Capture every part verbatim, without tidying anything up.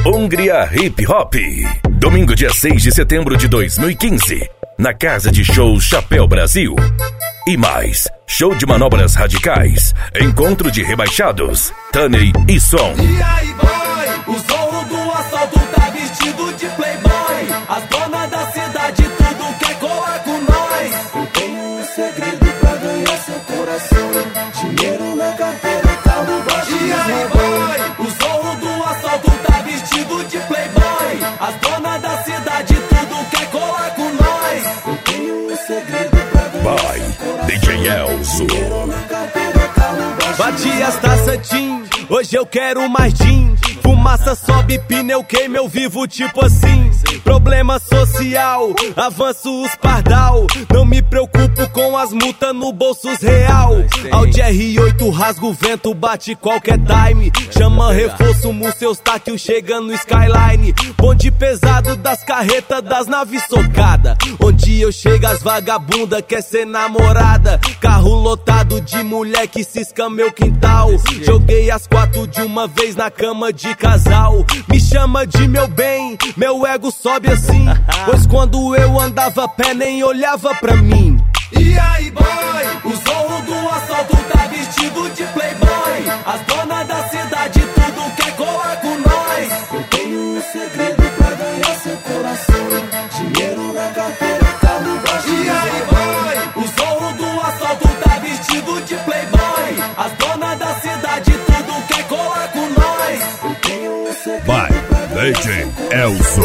Hungria Hip Hop. Domingo, dia seis de setembro de dois mil e quinze, na Casa de Shows Chapéu Brasil. E mais, show de manobras radicais, encontro de rebaixados, Taney e Som. E aí, boy, o zorro do assalto tá vestido de playboy. As donas da cidade tudo quer colar com nós. Eu tenho um segredo pra ganhar seu coração: dinheiro na carteira, carro baixo. E aí, boy, o zorro do assalto tá vestido de playboy. As donas da cidade tudo quer colar com nós. Eu tenho um segredo pra ganhar By seu coração: D J Elzo. dinheiro na carteira, carro baixo. Bati as taças Tim, hoje eu quero mais gin. Fumaça sobe, pneu queima, eu vivo tipo assim. Problema social, avanço os pardal. Não me preocupo com as multas no bolsos real. Audi R oito rasga o vento, bate qualquer time. Chama reforço, seus táquil chega no Skyline. Bonde pesado das carretas, das naves socada. Onde eu chego as vagabunda quer ser namorada. Carro lotado de mulher que cisca meu quintal. Joguei as quatro de uma vez na cama de casal. Me chama de meu bem, meu ego sobe assim. Pois quando eu andava a pé nem olhava pra mim. E aí, boy, o zorro do assalto tá vestido de playboy. As donas da cidade tudo quer colar com nós. Eu tenho um segredo pra ganhar seu coração: dinheiro na carteira, carro baixo. E aí, boy, o zorro do assalto tá vestido de playboy. As donas da cidade tudo quer colar com nós. Eu tenho um segredo pra D J Elzo.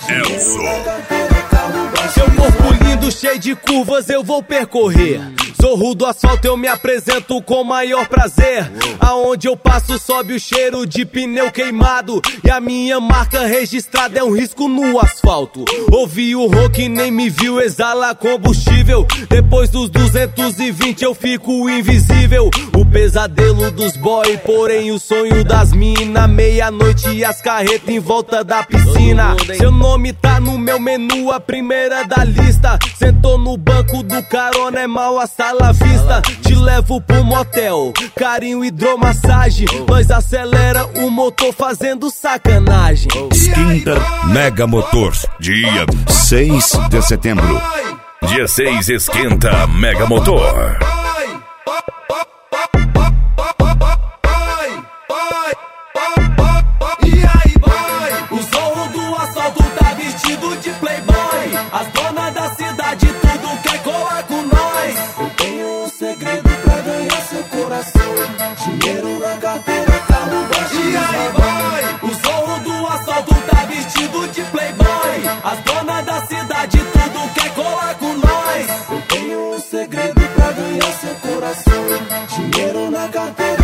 Elzo. Seu corpo lindo, cheio de curvas, eu vou percorrer. Zorro do asfalto, eu me apresento com maior prazer. Aonde eu passo sobe o cheiro de pneu queimado. E a minha marca registrada é um risco no asfalto. Ouvi o rock, nem me viu, exala combustível. Depois dos duzentos e vinte eu fico invisível. O pesadelo dos boy, porém o sonho das mina. Meia-noite e as carretas em volta da piscina. Seu nome tá no meu menu, a primeira da lista. Sentou no banco do carona, é mal a sala vista. Te levo pro motel, carinho, hidromassagem. Nós acelera o motor fazendo sacanagem. Spinter Mega Motors, dia seis de setembro. Dia seis, esquenta Mega Motor. E aí, boy, o zorro do assalto tá vestido de playboy. As donas da cidade tudo quer colar com nós. Eu tenho um segredo pra ganhar seu coração: dinheiro na carteira, carro baixo. E aí, boy, o zorro do assalto tá vestido de playboy. As donas da cidade tudo quer colar com nós. Eu tenho um segredo pra ganhar seu coração: dinheiro na carteira.